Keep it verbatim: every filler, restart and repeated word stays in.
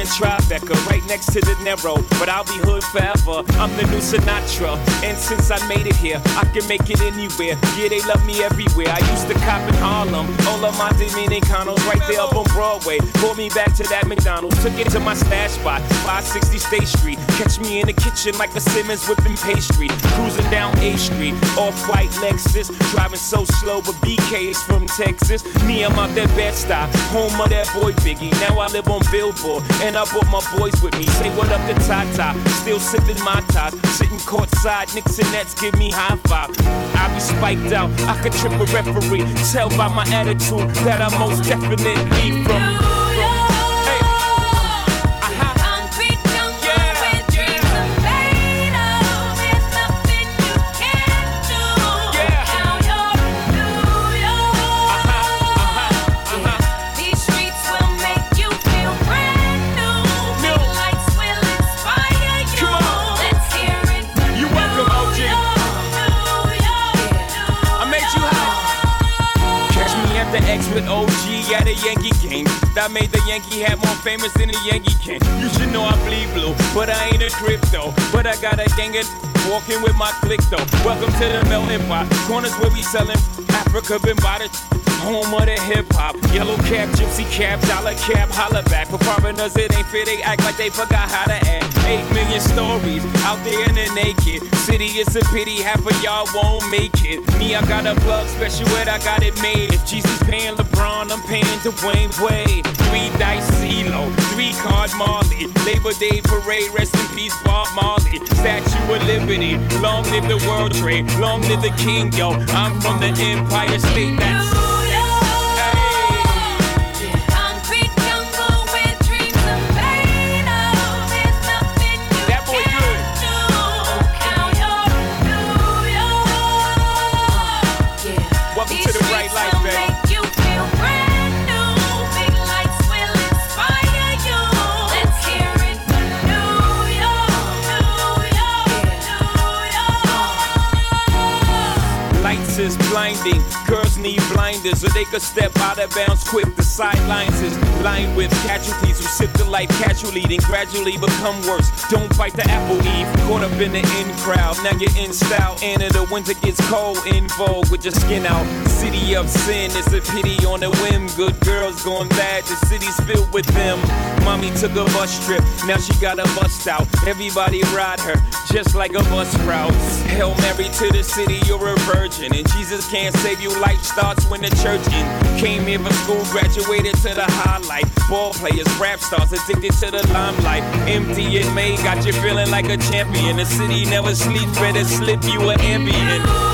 Tribeca, right next to the Narrow, but I'll be hood forever. I'm the new Sinatra, and since I made it here, I can make it anywhere. Yeah, they love me everywhere. I used to cop in Harlem, all of my Dominicanos right there up on Broadway. Pulled me back to that McDonald's, took it to my stash spot, five sixty State Street. Catch me in the kitchen like a Simmons whipping pastry. Cruising down A Street, off-white Lexus, driving so slow, but B K is from Texas. Me, I'm out that Bed-Stuy, home of that boy Biggie. Now I live on Billboard, and I brought my boys with me. Say what up to Tata, still sipping my ties, sitting courtside, Knicks and Nets give me high five. I be spiked out, I could trip a referee. Tell by my attitude that I'm most definitely from. With O G at a Yankee game, that made the Yankee hat more famous than the Yankee can. You should know I bleed blue, but I ain't a crypto. But I got a gang of walking with my click though. Welcome to the melting pot, corners where we selling Africa been by the home of the hip hop. Yellow cap, gypsy cap, dollar cap, holla back. For foreigners it ain't fair, they act like they forgot how to act. Eight million stories out there in the naked city. It's a pity half of y'all won't make it. Me, I got a plug special ed, I got it made. If Jesus paying LeBron, I'm paying Dwayne Wade. Three dice CeeLo, three card Marley. Labor Day parade, rest in peace Bob Marley. Statue of Liberty, long live the World Trade, long live the King, yo. I'm from the Empire State, that's blinding. Girls need blinders so they could step out of bounds quick. The sidelines is lined with casualties who sip the life casually, then gradually become worse. Don't bite the apple, Eve. Caught up in the in crowd, now you're in style. And in the winter gets cold, in vogue with your skin out. City of sin, it's a pity on a whim. Good girls going bad, the city's filled with them. Mommy took a bus trip, now she got a bust out. Everybody ride her, just like a bus route. Hail Mary to the city, you're a virgin. And Jesus can't save you, life starts when the church in. Came here for school, graduated to the highlight. Ball players, rap stars, addicted to the limelight. Empty in May, got you feeling like a champion. The city never sleeps, better slip you an ambient.